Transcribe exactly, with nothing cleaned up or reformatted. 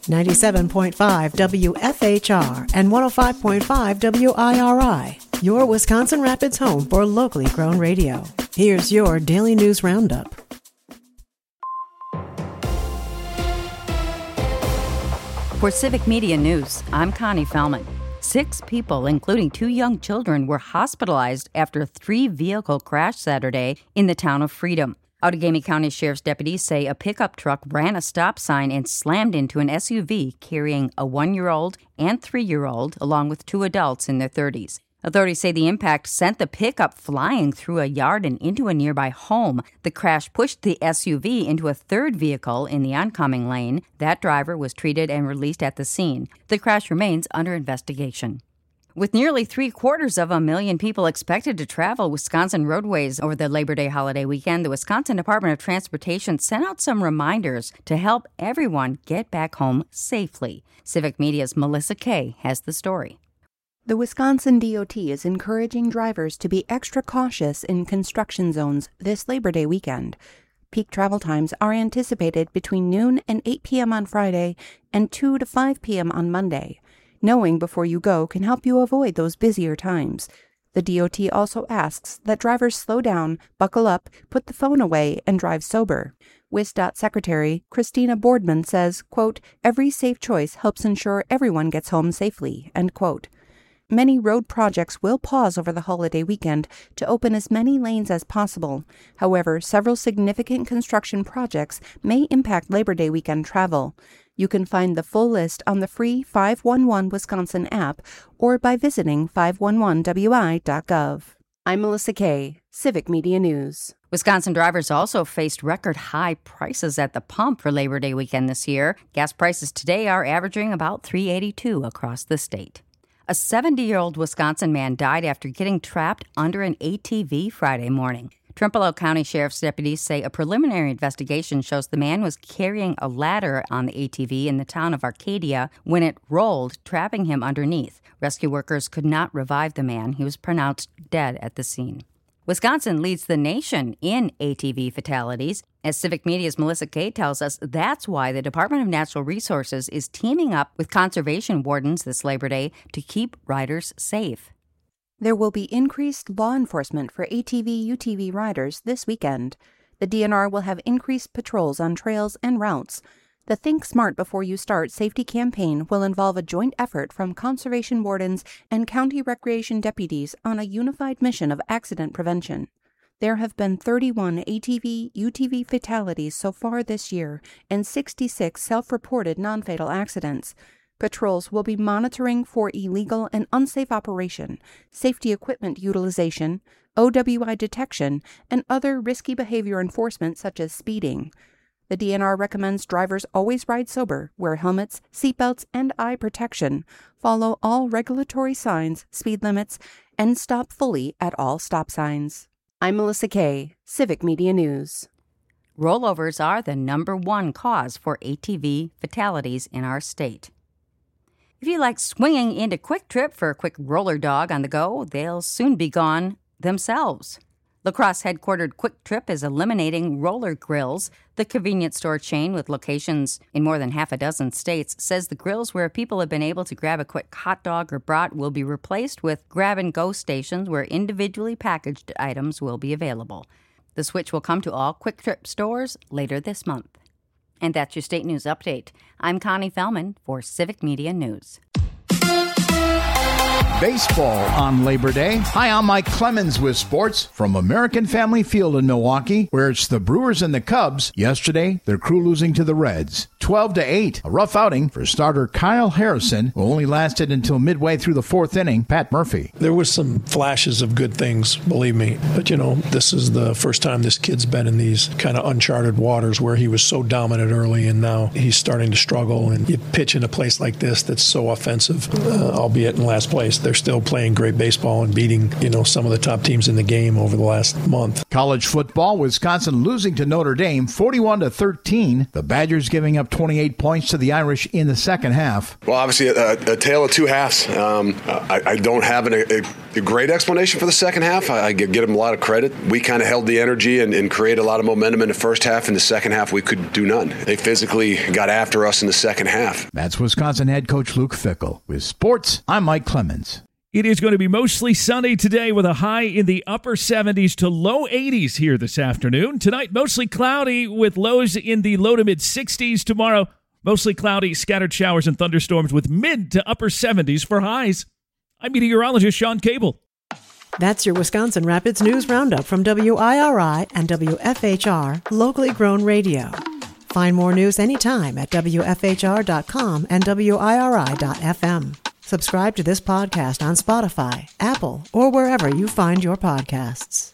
ninety-seven point five W F H R and one oh five point five W I R I, your Wisconsin Rapids home for locally grown radio. Here's your Daily News Roundup. For Civic Media News, I'm Connie Fellman. Six people, including two young children, were hospitalized after a three-vehicle crash Saturday in the town of Freedom. Outagamie County Sheriff's deputies say a pickup truck ran a stop sign and slammed into an S U V carrying a one-year-old and three-year-old, along with two adults in their thirties. Authorities say the impact sent the pickup flying through a yard and into a nearby home. The crash pushed the S U V into a third vehicle in the oncoming lane. That driver was treated and released at the scene. The crash remains under investigation. With nearly three-quarters of a million people expected to travel Wisconsin roadways over the Labor Day holiday weekend, the Wisconsin Department of Transportation sent out some reminders to help everyone get back home safely. Civic Media's Melissa Kay has the story. The Wisconsin D O T is encouraging drivers to be extra cautious in construction zones this Labor Day weekend. Peak travel times are anticipated between noon and eight p.m. on Friday and two to five p.m. on Monday. Knowing before you go can help you avoid those busier times. The D O T also asks that drivers slow down, buckle up, put the phone away, and drive sober. WisDOT Secretary Christina Boardman says, quote, "Every safe choice helps ensure everyone gets home safely," end quote. Many road projects will pause over the holiday weekend to open as many lanes as possible. However, several significant construction projects may impact Labor Day weekend travel. You can find the full list on the free five one one Wisconsin app or by visiting five one one W I dot gov. I'm Melissa Kay, Civic Media News. Wisconsin drivers also faced record high prices at the pump for Labor Day weekend this year. Gas prices today are averaging about three dollars and eighty-two cents across the state. A seventy-year-old Wisconsin man died after getting trapped under an A T V Friday morning. Trempealeau County Sheriff's deputies say a preliminary investigation shows the man was carrying a ladder on the A T V in the town of Arcadia when it rolled, trapping him underneath. Rescue workers could not revive the man. He was pronounced dead at the scene. Wisconsin leads the nation in A T V fatalities. As Civic Media's Melissa Kay tells us, that's why the Department of Natural Resources is teaming up with conservation wardens this Labor Day to keep riders safe. There will be increased law enforcement for A T V U T V riders this weekend. The D N R will have increased patrols on trails and routes. The Think Smart Before You Start safety campaign will involve a joint effort from conservation wardens and county recreation deputies on a unified mission of accident prevention. There have been thirty-one A T V U T V fatalities so far this year and sixty-six self-reported non-fatal accidents. Patrols will be monitoring for illegal and unsafe operation, safety equipment utilization, O W I detection, and other risky behavior enforcement such as speeding. The D N R recommends drivers always ride sober, wear helmets, seatbelts, and eye protection, follow all regulatory signs, speed limits, and stop fully at all stop signs. I'm Melissa Kay, Civic Media News. Rollovers are the number one cause for A T V fatalities in our state. If you like swinging into Quick Trip for a quick roller dog on the go, they'll soon be gone themselves. La Crosse-headquartered Quick Trip is eliminating roller grills. The convenience store chain, with locations in more than half a dozen states, says the grills where people have been able to grab a quick hot dog or brat will be replaced with grab-and-go stations where individually packaged items will be available. The switch will come to all Quick Trip stores later this month. And that's your State News Update. I'm Connie Fellman for Civic Media News. Baseball on Labor Day. Hi, I'm Mike Clemens with sports from American Family Field in Milwaukee, where it's the Brewers and the Cubs. Yesterday, their crew losing to the Reds, twelve to eight. A rough outing for starter Kyle Harrison, who only lasted until midway through the fourth inning. Pat Murphy. There was some flashes of good things, believe me. But, you know, this is the first time this kid's been in these kind of uncharted waters where he was so dominant early, and now he's starting to struggle. And you pitch in a place like this that's so offensive, uh, albeit in last place. There they're still playing great baseball and beating, you know, some of the top teams in the game over the last month. College football, Wisconsin losing to Notre Dame forty-one to thirteen. The Badgers giving up twenty-eight points to the Irish in the second half. Well, obviously a, a tale of two halves. Um, I, I don't have an, a, a great explanation for the second half. I, I give them a lot of credit. We kind of held the energy and, and created a lot of momentum in the first half. In the second half, we could do none. They physically got after us in the second half. That's Wisconsin head coach Luke Fickell. With sports, I'm Mike Clemens. It is going to be mostly sunny today with a high in the upper seventies to low eighties here this afternoon. Tonight, mostly cloudy with lows in the low to mid sixties. Tomorrow, mostly cloudy, scattered showers and thunderstorms with mid to upper seventies for highs. I'm meteorologist Sean Cable. That's your Wisconsin Rapids News Roundup from W I R I and W F H R, locally grown radio. Find more news anytime at W F H R dot com and W I R I dot F M. Subscribe to this podcast on Spotify, Apple, or wherever you find your podcasts.